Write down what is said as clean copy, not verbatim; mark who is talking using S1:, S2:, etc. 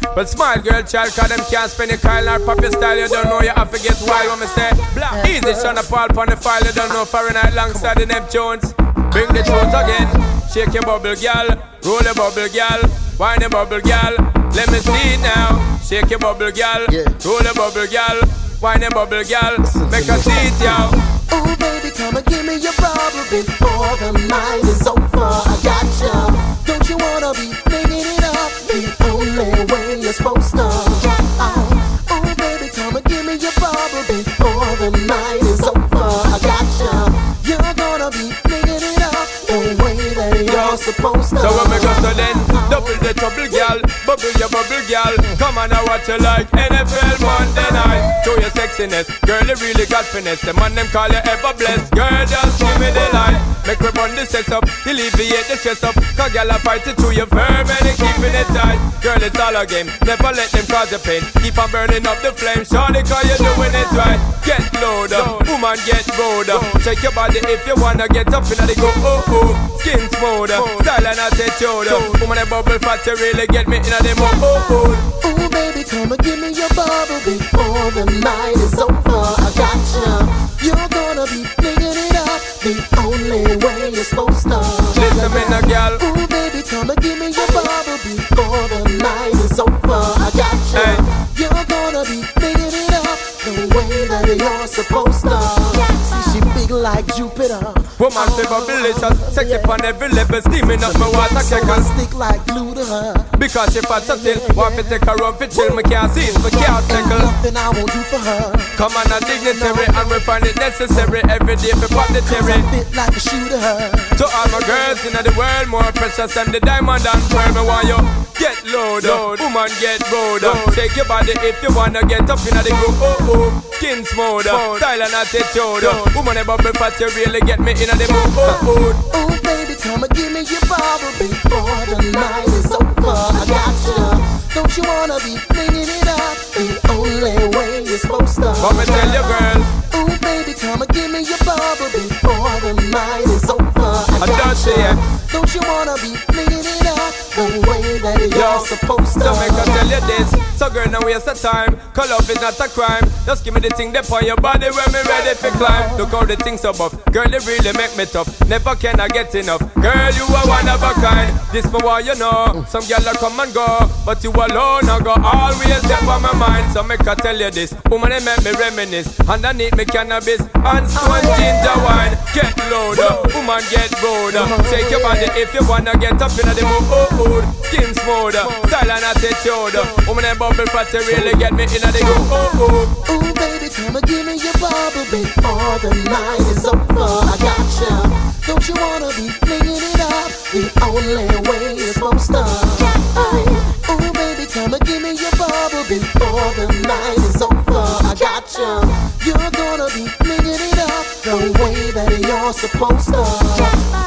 S1: But smile, girl, child, cause them can't spend your Kyle or pop your style. You don't know you have to get wild when me say black. Easy, Sean Paul on the file. You don't know Fahrenheit alongside the Neptunes. Bring the truth again. Shake your bubble, girl. Roll your bubble, girl. Wine your bubble, girl. Let me see it now. Shake your bubble, girl. Roll your bubble, girl. Wine your bubble, girl. Make her see it, yo.
S2: Oh, baby, come and give me your bubble before the night is over. I got you. Don't you wanna be flinging it up the only way you're supposed to? Oh, baby, come and give me your bubble before the night is over. I got you. You're gonna be flinging it up the way that you're supposed to.
S1: So when we go so then, double the trouble, girl. Bubble your bubble, girl. Come on, I watch you like NFL Monday night. Show your sexiness, girl, you really got finesse. The man them call you ever blessed. Girl, just give me the light. Make me run the sex up, alleviate the stress up. Cause girl, I fight it through your firm and they keeping it tight. Girl, it's all a game, never let them cause you pain. Keep on burning up the flame, shorty, cause you're doing it right. Get louder, woman get bolder. Check your body if you wanna get up in the go, oh, oh. Skin smoother, style and attitude. Woman, a bubble fat, you really get me in the mo, oh, oh.
S2: Oh, baby, come and give me your bubble before the night is over. I got you. You're gonna be flinging it up the only way you're supposed to.
S1: Listen, me now, girl.
S2: Oh, baby, come and give me your bubble before the night is over. I got you.
S1: Hey.
S2: You're gonna be flinging it up the way that you're supposed to. See, she big like Jupiter.
S1: Woman, feel delicious. Sexy on every level, steaming up my water keckers.
S2: Stick like glue to her.
S1: Because she fat so still, want to take her run for chill. Me can't see it, me can't tackle.
S2: Nothing I won't do for her.
S1: Come on, a dignitary, and we find it necessary every day for pop the cherry.
S2: Fit like a shoe to her.
S1: To all my girls in the world, more precious than the diamond and pearl. Me want you get loaded, woman get bolder. Shake your body if you wanna get up in the group. Oh oh, skin smoother, style and attitude. Woman a bubble fat, you really get me in the mood. Oh oh.
S2: Oh baby, come and give me your bubble before the night is over. I got you. Don't you wanna be flinging it up the only way you're supposed to?
S1: Come and tell you, girl.
S2: Oh baby, come and give me your bubble before the night is over. I got you. Don't you wanna be flinging it up the way that you're supposed to?
S1: So make her tell you this. So girl, now waste the time. Cause love is not a crime. Just give me the thing that on your body when me ready for climb. Look how the things so buff. Girl, they really make me tough. Never can I get enough. Girl, you are one of a kind. This me why you know. Some girl a come and go, but you alone I go always step on my mind. So make her tell you this. Woman, they make me reminisce. Underneath me cannabis and stone ginger wine. Get loader, woman get bolder. Shake your body if you wanna get up in the mood. Oh oh, skin smoother, style and attitude. Woman, they bubble fat, you really get me in the go. Oh oh.
S2: Oh baby, come and give me your bubble before the night is over. I got you. Don't you wanna be flinging it up the only way you're supposed to? Oh baby, come and give me your bubble before the night is over. I got you. You're gonna be flinging it up the way that you're supposed to.